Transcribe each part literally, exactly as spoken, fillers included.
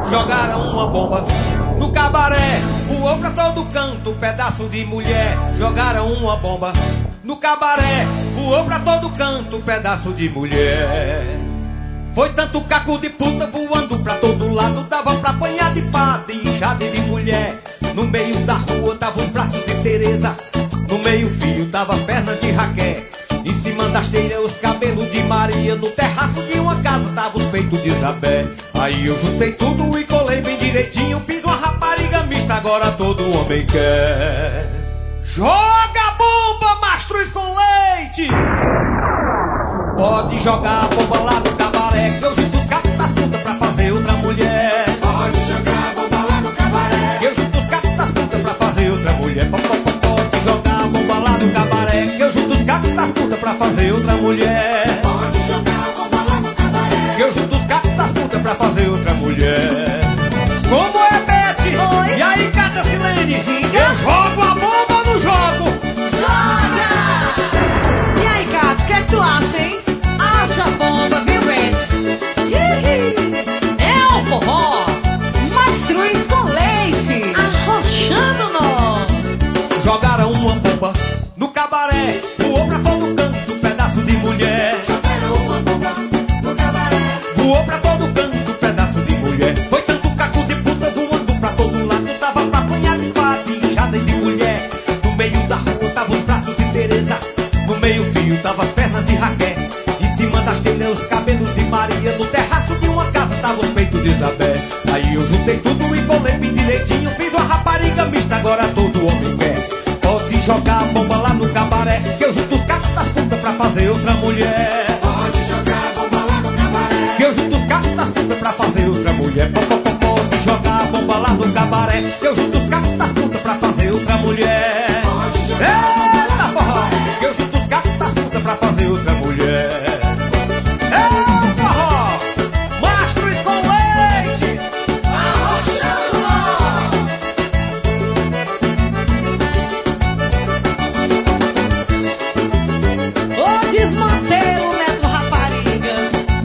Jogaram uma bomba no cabaré, voou pra todo canto, pedaço de mulher. Jogaram uma bomba no cabaré, voou pra todo canto, pedaço de mulher. Foi tanto caco de puta voando pra todo lado, dava pra apanhar de pata e enxade de mulher. No meio da rua tava os braços de Teresa, no meio fio tava as pernas de Raquel. Em cima das telhas os cabelos de Maria, no terraço de uma casa tava os peitos de Isabel. Aí eu juntei tudo e colei bem direitinho, fiz uma rapariga mista, agora todo homem quer. Joga a bomba, mastruz com leite! Pode jogar a bomba lá no cabaré, que eu junto os cacos das putas pra fazer outra mulher. Pode jogar a bomba lá no cabaré, que eu junto os cacos das putas pra fazer outra mulher. Pode jogar a bomba lá no cabaré, que eu junto os cacos das putas pra fazer outra mulher. Pode jogar a bomba lá no cabaré, que eu junto os cacos das putas pra fazer outra mulher. Como é, Beth? Oi. E aí, Cata Silene? Diga. Eu jogo a bomba ou não jogo? Joga! E aí, Cátia, o que é que tu acha, hein? Acha bomba, viu, Beth? É o forró, mastruz com leite. Arrochando nós! Jogaram uma bomba no cabaré, voou pra todo canto, pedaço de mulher. jogaram uma bomba no cabaré, Voou pra todo canto, pedaço de mulher. Foi tanto caco de puta voando pra todo lado, tava pra apanhar de fato e inchada de mulher. No meio da rua tava os braços de Teresa, no meio fio tava as pernas de Raquel. Em cima das telhas os cabelos de Maria, no terraço de uma casa tava os peitos de Isabel. Aí eu juntei tudo e colei bem direitinho, fiz uma rapariga mista, agora todo homem quer. Pode jogar a bomba lá no cabaré, que eu junto os cacos das putas pra fazer outra mulher. pode jogar a bomba lá no cabaré, Que eu junto os cacos das putas pra fazer outra mulher. Pode jogar a bomba lá no cabaré, que eu junto os cacos das putas pra fazer outra mulher. pode jogar a bomba Eita lá no forró, cabaré, que eu junto os cacos das putas pra fazer outra mulher. Eita forró, mastruz com leite. arrochando nós. Ô desmantelo, Neto Rapariga!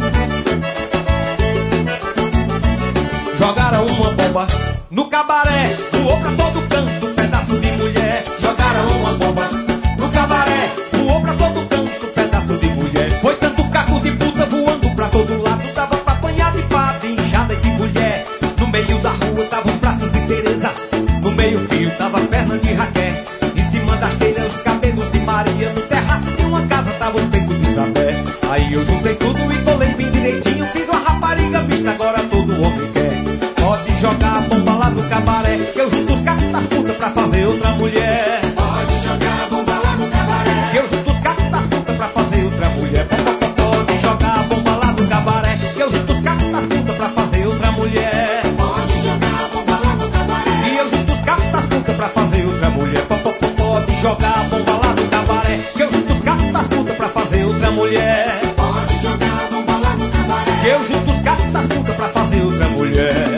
Jogaram uma bomba no cabaré, voou pra todo canto, pedaço de mulher. Jogaram uma bomba no cabaré, voou pra todo canto, pedaço de mulher. Foi tanto caco de puta voando pra todo lado, tava pra apanhar de fato e inchada de mulher. No meio da rua tava os braços de Teresa, no meio fio tava as pernas de Raquel. Em cima das telhas os cabelos de Maria, no terraço de uma casa tava os peitos de Isabel. Aí eu juntei tudo e colei bem direitinho, fiz uma rapariga mista, agora todo homem quer. Pode jogar a bomba lá no cabaré, que eu junto os cacos das putas pra fazer outra mulher. Pode jogar a bomba lá no cabaré, Que eu junto os cacos das putas pra fazer outra mulher. Pode jogar a bomba lá no cabaré, que eu junto os cacos das putas pra fazer outra mulher. pode jogar a bomba lá no cabaré, E eu junto os cacos das putas pra fazer outra mulher. Pode jogar a bomba lá no cabaré, que eu junto os cacos das putas pra fazer outra mulher. pode jogar a bomba lá no cabaré, Que eu junto os cacos das putas pra fazer outra mulher.